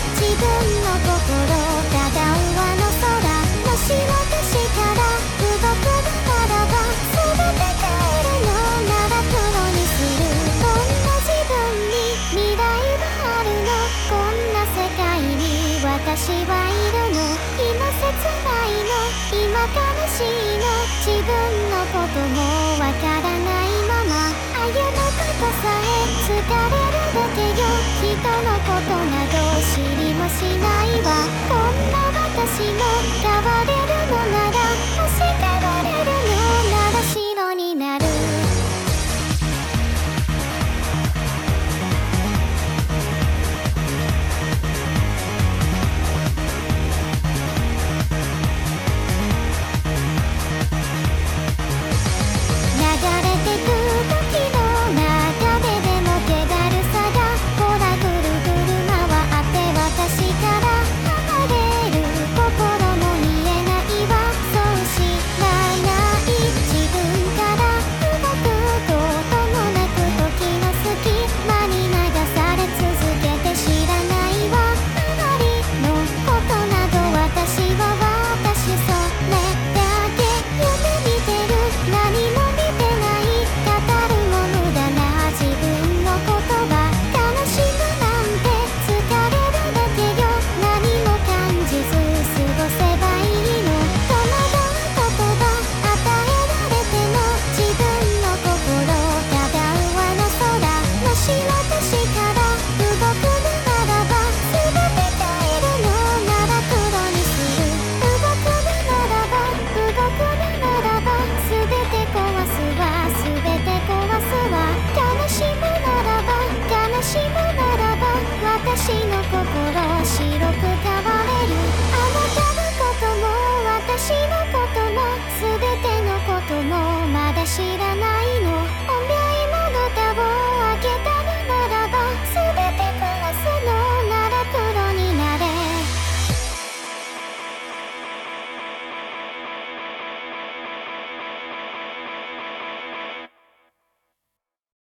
自分の心ただ上の空もし私から動くならば全て変えるのなら黒にするこんな自分に未来はあるのこんな世界に私はいるの今切ないの今悲しいの自分のこともわからないまま歩むことさえ疲れるだけよ人のことなど知りもしないわこんな私も変われるのならもし変われるのなら白になる私の心白く